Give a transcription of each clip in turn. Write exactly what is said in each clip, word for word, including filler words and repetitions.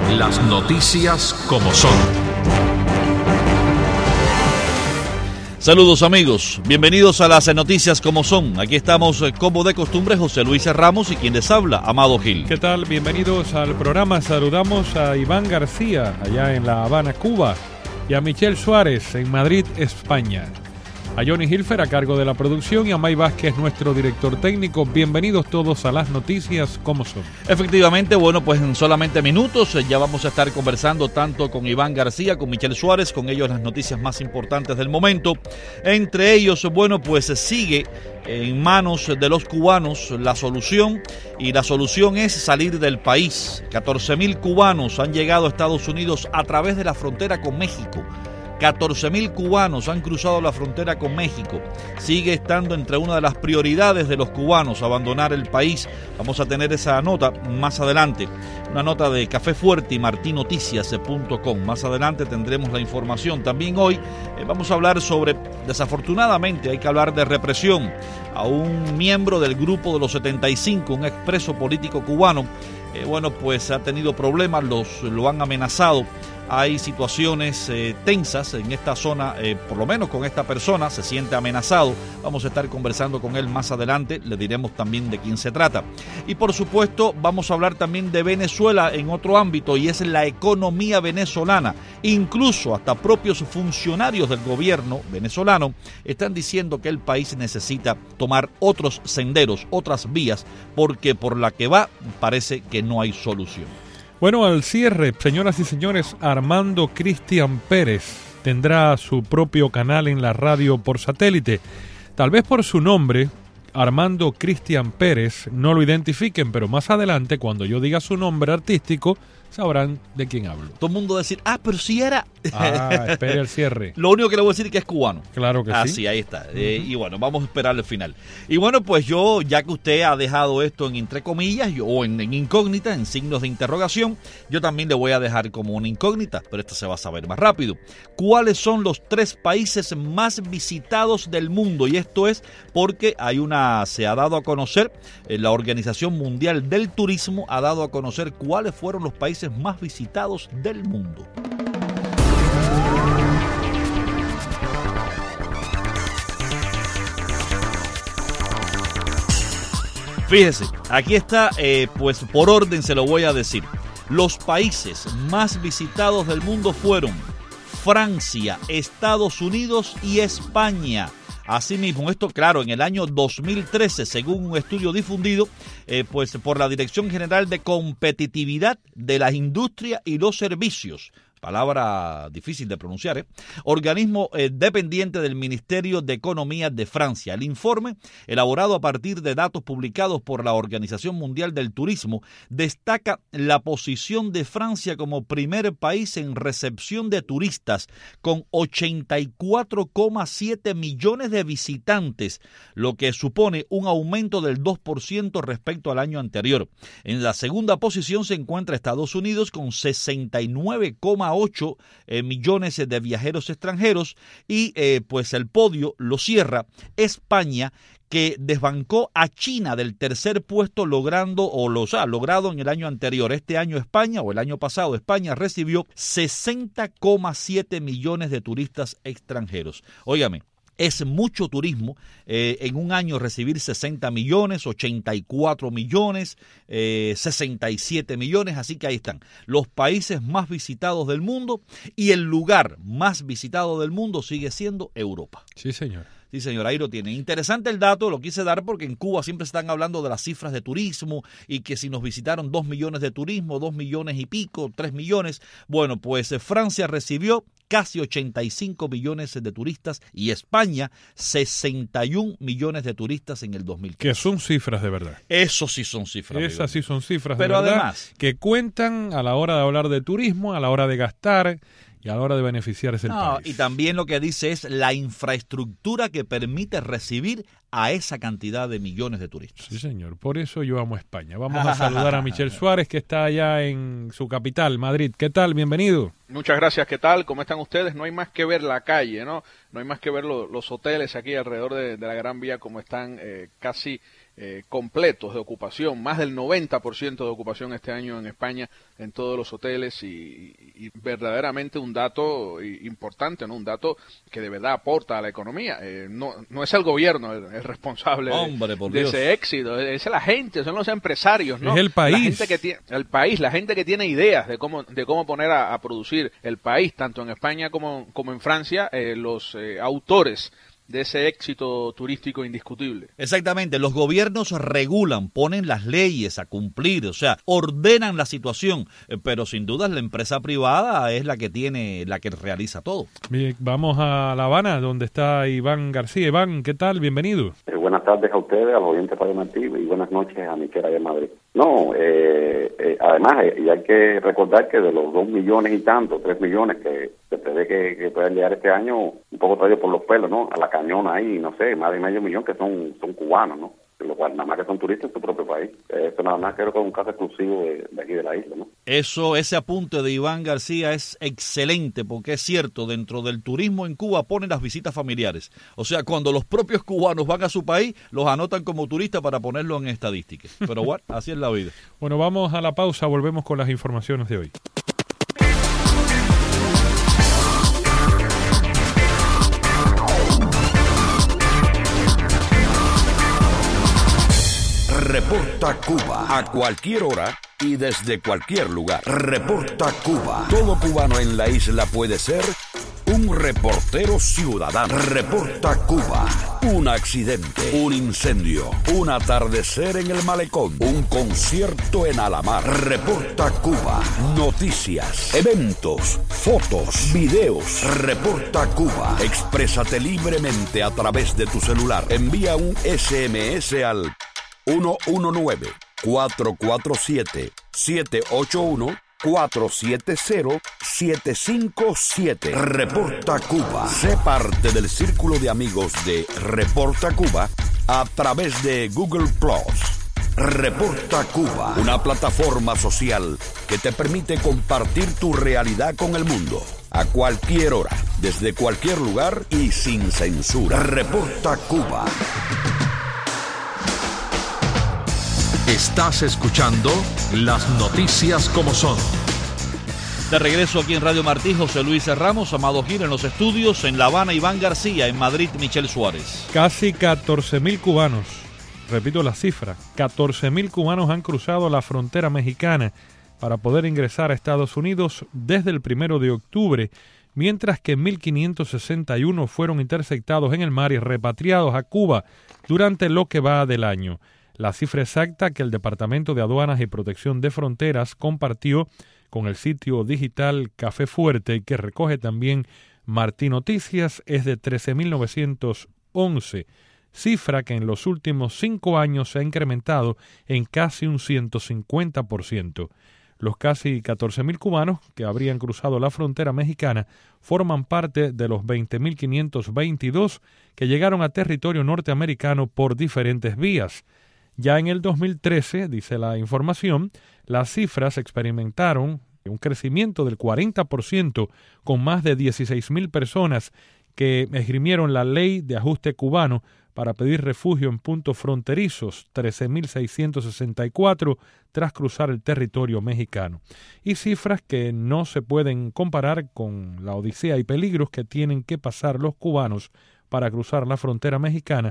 Las noticias como son. Saludos amigos, bienvenidos a las noticias como son. Aquí estamos como de costumbre José Luis Ramos y quien les habla, Amado Gil. ¿Qué tal? Bienvenidos al programa. Saludamos a Iván García allá en La Habana, Cuba, y a Michelle Suárez en Madrid, España. A Johnny Hilfer a cargo de la producción y a May Vázquez, nuestro director técnico. Bienvenidos todos a las noticias como son. Efectivamente, bueno, pues en solamente minutos ya vamos a estar conversando tanto con Iván García, con Michelle Suárez, con ellos las noticias más importantes del momento. Entre ellos, bueno, pues sigue en manos de los cubanos la solución, y la solución es salir del país. catorce mil cubanos han llegado a Estados Unidos a través de la frontera con México. catorce mil cubanos han cruzado la frontera con México. Sigue estando entre una de las prioridades de los cubanos abandonar el país. Vamos a tener esa nota más adelante. Una nota de Café Fuerte y martín noticias punto com. Más adelante tendremos la información. También hoy eh, vamos a hablar sobre, desafortunadamente hay que hablar de represión a un miembro del grupo de los setenta y cinco, un expreso político cubano. Eh, bueno, pues ha tenido problemas, los, lo han amenazado. Hay situaciones eh, tensas en esta zona, eh, por lo menos con esta persona, se siente amenazado. Vamos a estar conversando con él más adelante, le diremos también de quién se trata. Y por supuesto vamos a hablar también de Venezuela en otro ámbito, y es la economía venezolana. Incluso hasta propios funcionarios del gobierno venezolano están diciendo que el país necesita tomar otros senderos, otras vías, porque por la que va parece que no hay solución. Bueno, al cierre, señoras y señores, Armando Cristian Pérez tendrá su propio canal en la radio por satélite. Tal vez por su nombre, Armando Cristian Pérez, no lo identifiquen, pero más adelante, cuando yo diga su nombre artístico, sabrán de quién hablo. Todo el mundo va a decir, ah, pero si era... Ah, espere el cierre. Lo único que le voy a decir es que es cubano. Claro que ah, sí. sí, ahí está. Uh-huh. Eh, y bueno, vamos a esperar el final. Y bueno, pues yo, ya que usted ha dejado esto en entre comillas, yo, o en, en incógnita, en signos de interrogación, yo también le voy a dejar como una incógnita, pero esto se va a saber más rápido. ¿Cuáles son los tres países más visitados del mundo? Y esto es porque hay una, se ha dado a conocer, eh, la Organización Mundial del Turismo ha dado a conocer cuáles fueron los países más visitados del mundo. Fíjese, aquí está, eh, pues por orden se lo voy a decir. Los países más visitados del mundo fueron Francia, Estados Unidos y España. Asimismo, esto claro, en el año dos mil trece, según un estudio difundido eh, pues por la Dirección General de Competitividad de la Industria y los Servicios, palabra difícil de pronunciar, ¿eh? organismo eh, dependiente del Ministerio de Economía de Francia. El informe, elaborado a partir de datos publicados por la Organización Mundial del Turismo, destaca la posición de Francia como primer país en recepción de turistas, con ochenta y cuatro coma siete millones de visitantes, lo que supone un aumento del dos por ciento respecto al año anterior. En la segunda posición se encuentra Estados Unidos con sesenta y nueve coma ocho eh, millones de viajeros extranjeros, y eh, pues el podio lo cierra España, que desbancó a China del tercer puesto, logrando o los ha logrado en el año anterior. Este año España, o el año pasado España, recibió sesenta coma siete millones de turistas extranjeros. Óigame, es mucho turismo, eh, en un año recibir sesenta millones, ochenta y cuatro millones, eh, sesenta y siete millones, así que ahí están los países más visitados del mundo, y el lugar más visitado del mundo sigue siendo Europa. Sí, señor. Sí, señor, ahí lo tiene. Interesante el dato, lo quise dar porque en Cuba siempre están hablando de las cifras de turismo y que si nos visitaron dos millones de turismo, dos millones y pico, tres millones. Bueno, pues Francia recibió casi ochenta y cinco millones de turistas y España sesenta y un millones de turistas en el dos mil quince. Que son cifras de verdad. Eso sí son cifras. Esas amigo. sí son cifras Pero de verdad. Además, que cuentan a la hora de hablar de turismo, a la hora de gastar y a la hora de beneficiarse el no, país. Y también lo que dice es la infraestructura que permite recibir a esa cantidad de millones de turistas. Sí, señor. Por eso yo amo España. Vamos a saludar a Michelle Suárez, que está allá en su capital, Madrid. ¿Qué tal? Bienvenido. Muchas gracias. ¿Qué tal? ¿Cómo están ustedes? No hay más que ver la calle, ¿no? No hay más que ver lo, los hoteles aquí alrededor de, de la Gran Vía, como están eh, casi eh, completos de ocupación, más del noventa por ciento de ocupación este año en España en todos los hoteles y, y verdaderamente un dato importante, ¿no? Un dato que de verdad aporta a la economía. Eh, no, no es el gobierno el, el responsable Hombre, de, de ese éxito, es la gente, son los empresarios, ¿no? Es el país. La gente que tiene, el país, la gente que tiene ideas de cómo de cómo poner a, a producir el país, tanto en España como, como en Francia, eh, los eh, autores de ese éxito turístico indiscutible. Exactamente, los gobiernos regulan, ponen las leyes a cumplir, o sea, ordenan la situación, eh, pero sin duda la empresa privada es la que tiene, la que realiza todo. Bien, vamos a La Habana, donde está Iván García. Iván, ¿qué tal? Bienvenido. Eh, buenas tardes a ustedes, a los oyentes de Martí, y buenas noches a Miquela de Madrid. No, eh, eh, además, eh, y hay que recordar que de los dos millones y tanto, tres millones que se prevé que, que puedan llegar este año, un poco traído por los pelos, ¿no? A la cañona ahí, no sé, más de medio millón que son son cubanos, ¿no? Lo cual nada más que son turistas en su propio país. Eso nada más creo que es un caso exclusivo de, de aquí de la isla, ¿no? Eso, ese apunte de Iván García es excelente, porque es cierto, dentro del turismo en Cuba ponen las visitas familiares. O sea, cuando los propios cubanos van a su país, los anotan como turistas para ponerlo en estadísticas. Pero bueno, así es la vida. Bueno, vamos a la pausa, volvemos con las informaciones de hoy. Reporta Cuba, a cualquier hora y desde cualquier lugar. Reporta Cuba. Todo cubano en la isla puede ser un reportero ciudadano. Reporta Cuba. Un accidente, un incendio, un atardecer en el malecón, un concierto en Alamar. Reporta Cuba. Noticias, eventos, fotos, videos. Reporta Cuba. Exprésate libremente a través de tu celular. Envía un ese eme ese al uno uno nueve, cuatro cuatro siete, siete ocho uno, cuatro siete cero, siete cinco siete. Reporta Cuba. Sé parte del círculo de amigos de Reporta Cuba a través de Google Plus. Reporta Cuba, una plataforma social que te permite compartir tu realidad con el mundo. A cualquier hora, desde cualquier lugar y sin censura. Reporta Cuba. Estás escuchando las noticias como son. De regreso aquí en Radio Martí, José Luis Ramos, Amado Gil en los estudios, en La Habana Iván García, en Madrid Michelle Suárez. Casi catorce mil cubanos, repito la cifra, catorce mil cubanos han cruzado la frontera mexicana para poder ingresar a Estados Unidos desde el primero de octubre, mientras que mil quinientos sesenta y uno fueron interceptados en el mar y repatriados a Cuba durante lo que va del año. La cifra exacta que el Departamento de Aduanas y Protección de Fronteras compartió con el sitio digital Café Fuerte, que recoge también Martí Noticias, es de trece mil novecientos once, cifra que en los últimos cinco años se ha incrementado en casi un ciento cincuenta por ciento. Los casi catorce mil cubanos que habrían cruzado la frontera mexicana forman parte de los veinte mil quinientos veintidós que llegaron a territorio norteamericano por diferentes vías. Ya en el dos mil trece, dice la información, las cifras experimentaron un crecimiento del cuarenta por ciento con más de dieciséis mil personas que esgrimieron la ley de ajuste cubano para pedir refugio en puntos fronterizos, trece mil seiscientos sesenta y cuatro tras cruzar el territorio mexicano. Y cifras que no se pueden comparar con la odisea y peligros que tienen que pasar los cubanos para cruzar la frontera mexicana,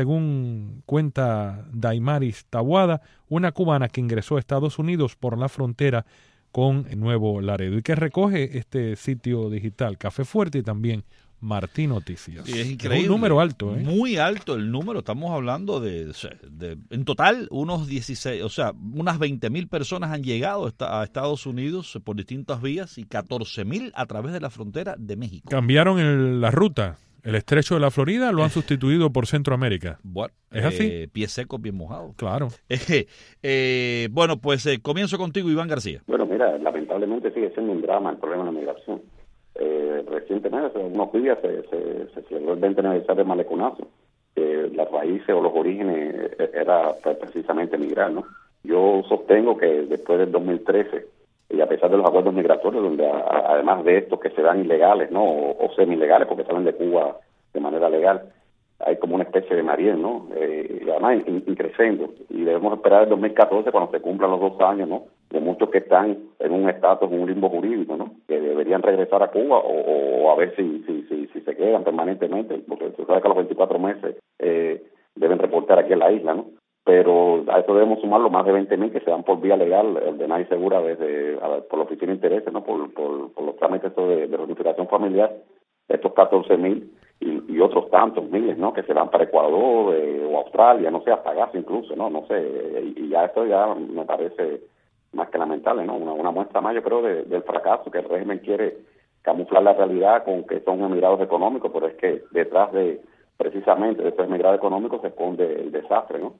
según cuenta Daimaris Taboada, una cubana que ingresó a Estados Unidos por la frontera con Nuevo Laredo y que recoge este sitio digital Café Fuerte y también Martí Noticias. Y es increíble. Es un número alto, ¿eh? Muy alto el número. Estamos hablando de, de en total, unos dieciséis, o sea, unas veinte mil personas han llegado a Estados Unidos por distintas vías y catorce mil a través de la frontera de México. Cambiaron el, la ruta. El estrecho de la Florida lo han sustituido por Centroamérica. Bueno, ¿es así? Eh, pies secos, bien mojados. Claro. Eh, eh, bueno, pues eh, comienzo contigo, Iván García. Bueno, mira, lamentablemente sigue siendo un drama el problema de la migración. Eh, recientemente, hace unos días, se, se, se celebró el veinte aniversario del maleconazo. Eh, las raíces o los orígenes era pues, precisamente migrar, ¿no? Yo sostengo que después del dos mil trece, y a pesar de los acuerdos migratorios, donde a, a, además de estos que se dan ilegales, ¿no? O, o semi-ilegales, porque salen de Cuba de manera legal, hay como una especie de Mariel, ¿no? Eh, y además increciendo, y debemos esperar el dos mil catorce cuando se cumplan los dos años, ¿no? De muchos que están en un estatus, en un limbo jurídico, ¿no? Que deberían regresar a Cuba o, o a ver si, si si si se quedan permanentemente, porque se sabe que a los veinticuatro meses eh, deben reportar aquí en la isla, ¿no? Pero a eso debemos sumar los más de veinte mil que se dan por vía legal, ordenada y segura desde, a ver, por la oficina de intereses, ¿no? Por, por, por los trámites de, de reunificación familiar, estos catorce mil y, y otros tantos miles, ¿no? Que se van para Ecuador eh, o Australia, no sé, hasta gas incluso, ¿no? No sé, y, y ya esto ya me parece más que lamentable, ¿no? Una, una muestra más, yo creo, de, del fracaso, que el régimen quiere camuflar la realidad con que son emigrados económicos, pero es que detrás de, precisamente, de estos emigrados económicos se esconde el desastre, ¿no?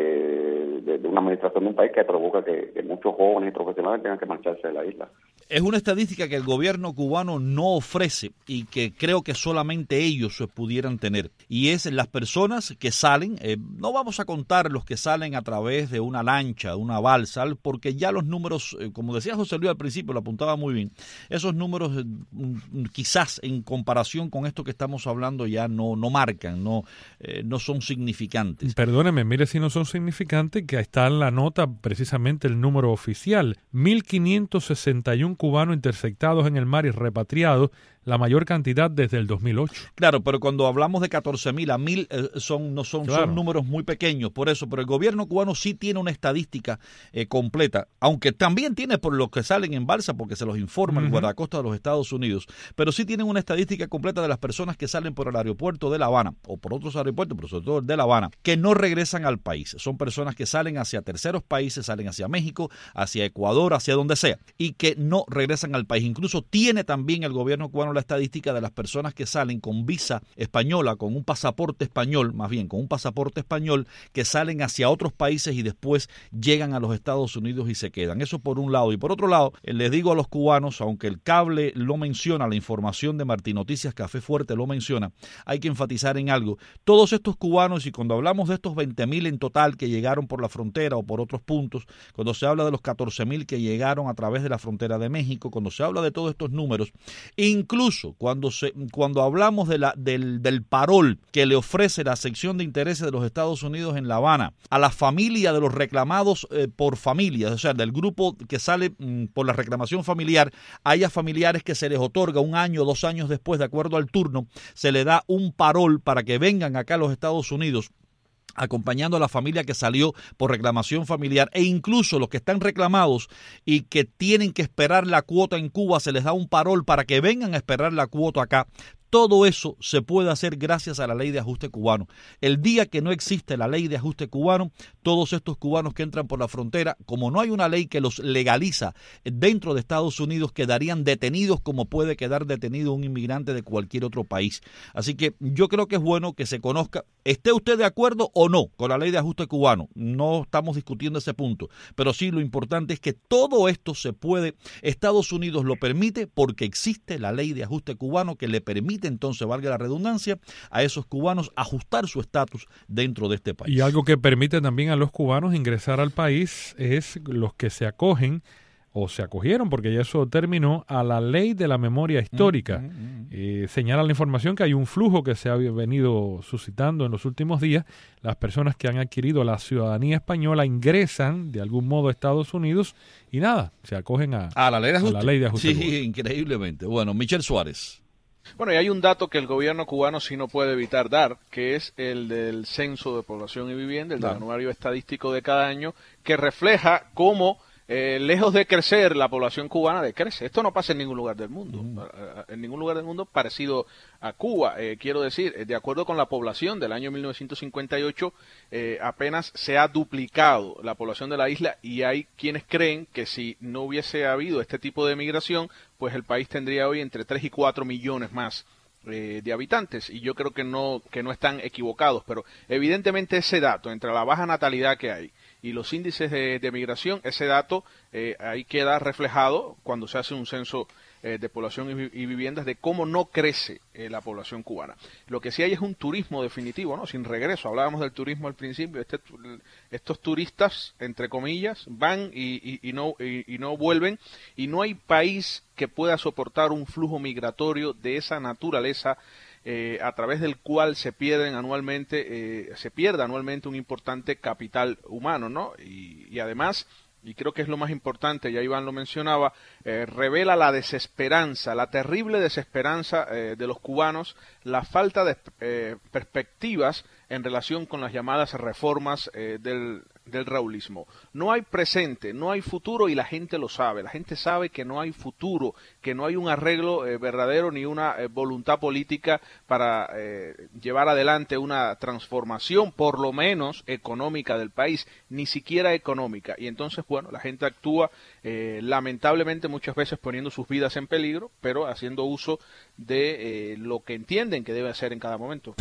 De, de, de una administración de un país que provoca que, que muchos jóvenes y profesionales tengan que marcharse de la isla. Es una estadística que el gobierno cubano no ofrece y que creo que solamente ellos pudieran tener. Y es las personas que salen, eh, no vamos a contar los que salen a través de una lancha, de una balsa, porque ya los números, eh, como decía José Luis al principio, lo apuntaba muy bien, esos números eh, quizás en comparación con esto que estamos hablando ya no, no marcan, no, eh, no son significantes. Perdóneme, mire si no son significantes, que está en la nota precisamente el número oficial, mil quinientos sesenta y uno cubanos interceptados en el mar y repatriados, la mayor cantidad desde el dos mil ocho. Claro, pero cuando hablamos de catorce mil a mil eh, son, no son, claro. son números muy pequeños, por eso, pero el gobierno cubano sí tiene una estadística eh, completa, aunque también tiene por los que salen en balsa, porque se los informa uh-huh. el guardacosta de los Estados Unidos, pero sí tienen una estadística completa de las personas que salen por el aeropuerto de La Habana, o por otros aeropuertos, pero sobre todo el de La Habana, que no regresan al país. Son personas que salen hacia terceros países, salen hacia México, hacia Ecuador, hacia donde sea, y que no regresan al país. Incluso tiene también el gobierno cubano la estadística de las personas que salen con visa española, con un pasaporte español, más bien con un pasaporte español, que salen hacia otros países y después llegan a los Estados Unidos y se quedan. Eso por un lado. Y por otro lado, les digo a los cubanos, aunque el cable lo menciona, la información de Martín Noticias Café Fuerte lo menciona, hay que enfatizar en algo. Todos estos cubanos, y cuando hablamos de estos veinte mil en total que llegaron por la frontera o por otros puntos, cuando se habla de los catorce mil que llegaron a través de la frontera de México, cuando se habla de todos estos números, incluso cuando se cuando hablamos de la del, del parol que le ofrece la sección de intereses de los Estados Unidos en La Habana a la familia de los reclamados eh, por familias, o sea, del grupo que sale mm, por la reclamación familiar, haya familiares que se les otorga un año, dos años después, de acuerdo al turno, se le da un parol para que vengan acá a los Estados Unidos, acompañando a la familia que salió por reclamación familiar, e incluso los que están reclamados y que tienen que esperar la cuota en Cuba, se les da un parol para que vengan a esperar la cuota acá. Todo eso se puede hacer gracias a la ley de ajuste cubano. El día que no existe la ley de ajuste cubano, todos estos cubanos que entran por la frontera, como no hay una ley que los legaliza dentro de Estados Unidos, quedarían detenidos como puede quedar detenido un inmigrante de cualquier otro país. Así que yo creo que es bueno que se conozca, esté usted de acuerdo o no con la ley de ajuste cubano. No estamos discutiendo ese punto, pero sí lo importante es que todo esto se puede, Estados Unidos lo permite porque existe la ley de ajuste cubano que le permite, entonces, valga la redundancia, a esos cubanos ajustar su estatus dentro de este país. Y algo que permite también a los cubanos ingresar al país es los que se acogen o se acogieron, porque ya eso terminó, a la ley de la memoria histórica. Mm, mm, mm. Eh, señala la información que hay un flujo que se ha venido suscitando en los últimos días. Las personas que han adquirido la ciudadanía española ingresan de algún modo a Estados Unidos y nada, se acogen a, a la ley de ajuste. A la ley de ajuste sí, cubano. Increíblemente. Bueno, Michel Suárez. Bueno, y hay un dato que el gobierno cubano sí no puede evitar dar, que es el del censo de población y vivienda, el del anuario estadístico de cada año, que refleja cómo, eh, lejos de crecer, la población cubana decrece. Esto no pasa en ningún lugar del mundo, mm. en ningún lugar del mundo parecido a Cuba. Eh, quiero decir, de acuerdo con la población del año mil novecientos cincuenta y ocho, eh, apenas se ha duplicado la población de la isla, y hay quienes creen que si no hubiese habido este tipo de migración, pues el país tendría hoy entre tres y cuatro millones más eh, de habitantes, y yo creo que no, que no están equivocados, pero evidentemente ese dato, entre la baja natalidad que hay y los índices de, de migración, ese dato eh, ahí queda reflejado cuando se hace un censo eh, de población y, y viviendas, de cómo no crece eh, la población cubana. Lo que sí hay es un turismo definitivo, ¿no? Sin regreso. Hablábamos del turismo al principio. Este, estos turistas, entre comillas, van y, y, y, no, y, y no vuelven, y no hay país que pueda soportar un flujo migratorio de esa naturaleza eh, a través del cual se pierden anualmente, eh, se pierde anualmente un importante capital humano, ¿no? Y, y además, y creo que es lo más importante, ya Iván lo mencionaba, eh, revela la desesperanza, la terrible desesperanza eh, de los cubanos, la falta de eh, perspectivas en relación con las llamadas reformas eh, del, del raúlismo. No hay presente, no hay futuro y la gente lo sabe. La gente sabe que no hay futuro, que no hay un arreglo eh, verdadero ni una eh, voluntad política para eh, llevar adelante una transformación, por lo menos económica del país, ni siquiera económica. Y entonces, bueno, la gente actúa eh, lamentablemente muchas veces poniendo sus vidas en peligro, pero haciendo uso de eh, lo que entienden que debe hacer en cada momento.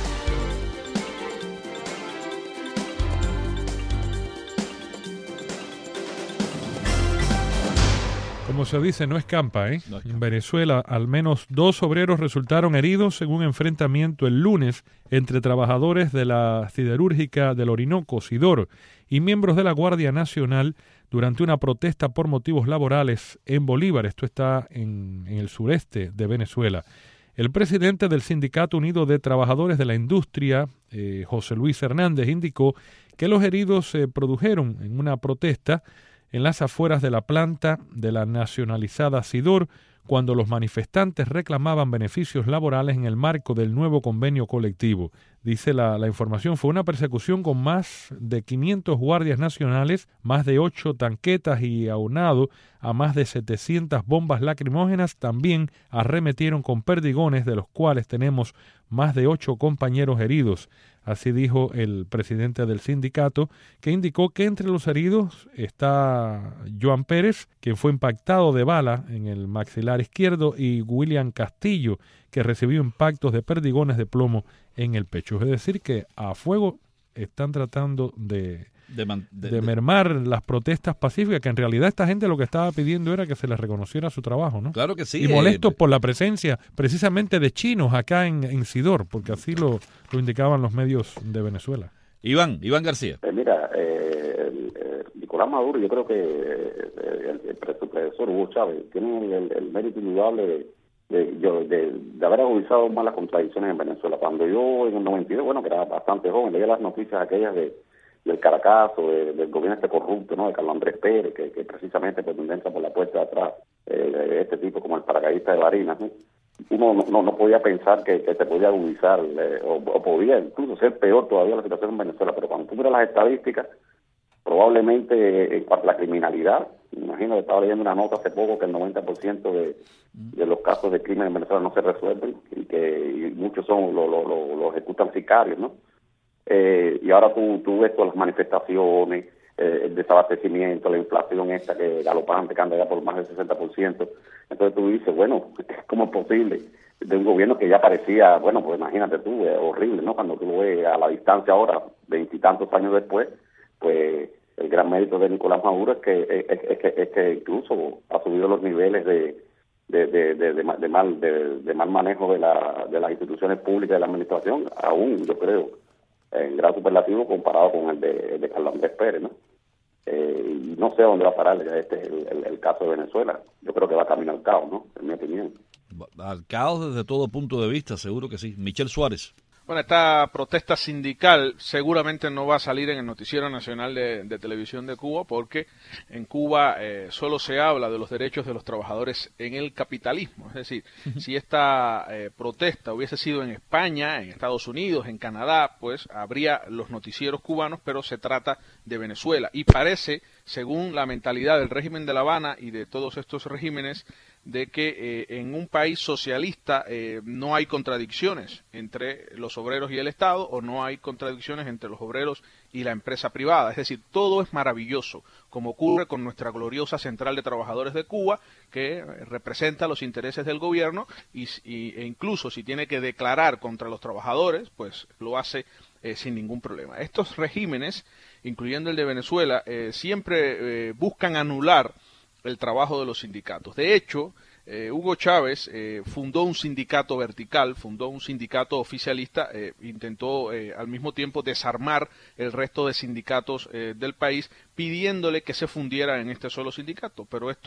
Como se dice, no escampa, ¿eh? No escampa. En Venezuela, al menos dos obreros resultaron heridos en un enfrentamiento el lunes entre trabajadores de la siderúrgica del Orinoco, Sidor, y miembros de la Guardia Nacional durante una protesta por motivos laborales en Bolívar. Esto está en, en el sureste de Venezuela. El presidente del Sindicato Unido de Trabajadores de la Industria, eh, José Luis Hernández, indicó que los heridos se produjeron en una protesta en las afueras de la planta de la nacionalizada Sidor, cuando los manifestantes reclamaban beneficios laborales en el marco del nuevo convenio colectivo. Dice la, la información, fue una persecución con más de quinientos guardias nacionales, más de ocho tanquetas y aunado a más de setecientas bombas lacrimógenas. También arremetieron con perdigones, de los cuales tenemos más de ocho compañeros heridos. Así dijo el presidente del sindicato, que indicó que entre los heridos está Joan Pérez, quien fue impactado de bala en el maxilar izquierdo, y William Castillo, que recibió impactos de perdigones de plomo en el pecho. Es decir, que a fuego están tratando de, de, man, de, de mermar las protestas pacíficas, que en realidad esta gente lo que estaba pidiendo era que se les reconociera su trabajo, ¿no? Claro que sí. Y molestos eh, por la presencia precisamente de chinos acá en, en Sidor, porque así lo, lo indicaban los medios de Venezuela. Iván, Iván García. Eh, mira, eh, el, el Nicolás Maduro, yo creo que eh, el, el predecesor Hugo Chávez tiene el, el mérito indudable de, de, de, de, de haber agudizado más las contradicciones en Venezuela. Cuando yo en el noventa y dos, bueno, que era bastante joven, leía las noticias aquellas de del Caracazo, de, del gobierno este corrupto, ¿no?, de Carlos Andrés Pérez, que, que precisamente pues, entra por la puerta de atrás, eh, este tipo como el paracaidista de Barinas, ¿no? Uno no, no, no podía pensar que, que se podía agudizar eh, o, o podía incluso ser peor todavía la situación en Venezuela, pero cuando tú miras las estadísticas, probablemente eh, en cuanto a la criminalidad, me imagino que estaba leyendo una nota hace poco que el noventa por ciento de, de los casos de crimen en Venezuela no se resuelven y que y muchos son lo, lo, lo, lo ejecutan sicarios, ¿no? Eh, y ahora tú, tú ves todas las manifestaciones, eh, el desabastecimiento, la inflación esta que galopante, que anda ya por más del sesenta por ciento. Entonces tú dices, bueno, ¿cómo es posible? De un gobierno que ya parecía, bueno, pues imagínate tú, es horrible, ¿no? Cuando tú lo ves a la distancia ahora, veintitantos años después, pues el gran mérito de Nicolás Maduro es que es, es, que, es que incluso ha subido los niveles de de de, de, de, de mal de, de mal manejo de, la, de las instituciones públicas de la administración, aún, yo creo, en grado superlativo comparado con el de, el de Carlos Andrés Pérez, ¿no? Eh, y no sé a dónde va a parar este el, el, el caso de Venezuela. Yo creo que va camino al caos, ¿no? En mi opinión. Al caos desde todo punto de vista, seguro que sí. Michel Suárez. Bueno, esta protesta sindical seguramente no va a salir en el Noticiero Nacional de, de Televisión de Cuba, porque en Cuba eh, solo se habla de los derechos de los trabajadores en el capitalismo. Es decir, uh-huh. si esta eh, protesta hubiese sido en España, en Estados Unidos, en Canadá, pues habría los noticieros cubanos, pero se trata de Venezuela. Y parece, según la mentalidad del régimen de La Habana y de todos estos regímenes, de que eh, en un país socialista eh, no hay contradicciones entre los obreros y el Estado, o no hay contradicciones entre los obreros y la empresa privada. Es decir, todo es maravilloso, como ocurre con nuestra gloriosa Central de Trabajadores de Cuba, que representa los intereses del gobierno y, y, e incluso si tiene que declarar contra los trabajadores, pues lo hace eh, sin ningún problema. Estos regímenes, incluyendo el de Venezuela, eh, siempre eh, buscan anular el trabajo de los sindicatos. De hecho, eh, Hugo Chávez eh, fundó un sindicato vertical, fundó un sindicato oficialista, eh, intentó eh, al mismo tiempo desarmar el resto de sindicatos eh, del país, pidiéndole que se fundiera en este solo sindicato, pero esto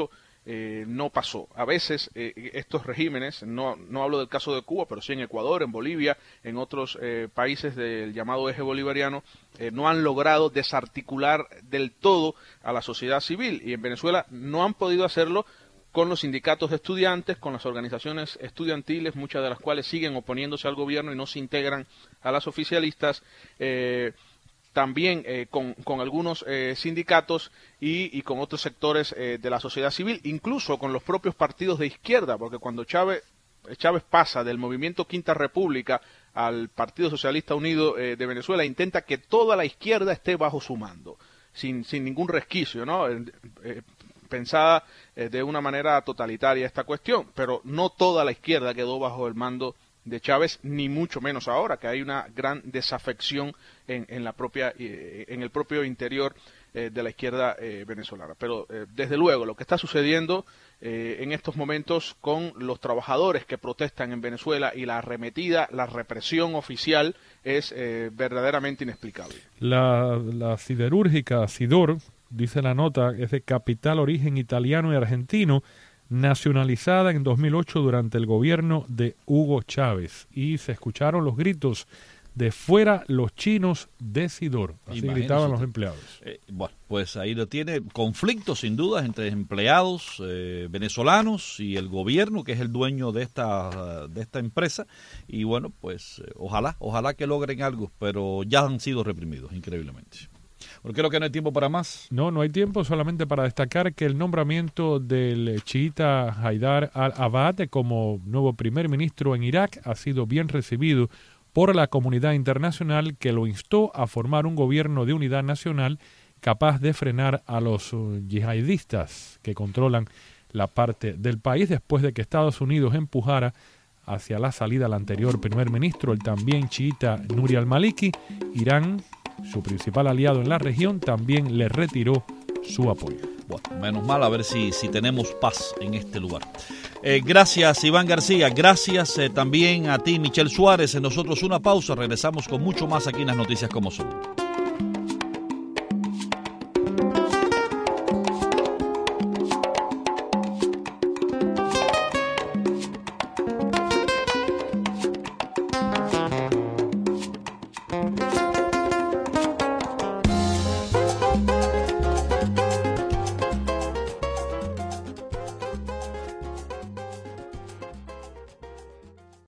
eh, no pasó. A veces eh, estos regímenes, no, no hablo del caso de Cuba, pero sí en Ecuador, en Bolivia, en otros eh, países del llamado eje bolivariano, eh, no han logrado desarticular del todo a la sociedad civil, y en Venezuela no han podido hacerlo con los sindicatos de estudiantes, con las organizaciones estudiantiles, muchas de las cuales siguen oponiéndose al gobierno y no se integran a las oficialistas, eh, también eh, con, con algunos eh, sindicatos y, y con otros sectores eh, de la sociedad civil, incluso con los propios partidos de izquierda, porque cuando Chávez, Chávez pasa del movimiento Quinta República al Partido Socialista Unido eh, de Venezuela, intenta que toda la izquierda esté bajo su mando, sin, sin ningún resquicio, ¿no? Eh, eh, pensada eh, de una manera totalitaria esta cuestión, pero no toda la izquierda quedó bajo el mando de Chávez, ni mucho menos ahora, que hay una gran desafección en, en la propia, eh, en el propio interior eh, de la izquierda eh, venezolana. Pero eh, desde luego lo que está sucediendo eh, en estos momentos con los trabajadores que protestan en Venezuela y la arremetida, la represión oficial es eh, verdaderamente inexplicable. La, la siderúrgica Sidor, dice la nota, es de capital origen italiano y argentino, nacionalizada en dos mil ocho durante el gobierno de Hugo Chávez, y se escucharon los gritos de fuera los chinos de Sidor, así Imagínese gritaban los empleados. Eh, bueno, pues ahí lo tiene, conflictos sin dudas entre empleados eh, venezolanos y el gobierno, que es el dueño de esta de esta empresa, y bueno, pues eh, ojalá, ojalá que logren algo, pero ya han sido reprimidos, increíblemente. Porque creo que no hay tiempo para más. No, no hay tiempo, solamente para destacar que el nombramiento del chiita Haidar al-Abad como nuevo primer ministro en Irak ha sido bien recibido por la comunidad internacional, que lo instó a formar un gobierno de unidad nacional capaz de frenar a los yihadistas que controlan la parte del país, después de que Estados Unidos empujara hacia la salida al anterior primer ministro, el también chiita Nuri al-Maliki. Irán, su principal aliado en la región, también le retiró su apoyo. Bueno, menos mal, a ver si, si tenemos paz en este lugar. Eh, gracias, Iván García. Gracias eh, también a ti, Michelle Suárez. En nosotros una pausa. Regresamos con mucho más aquí en Las Noticias Como Son.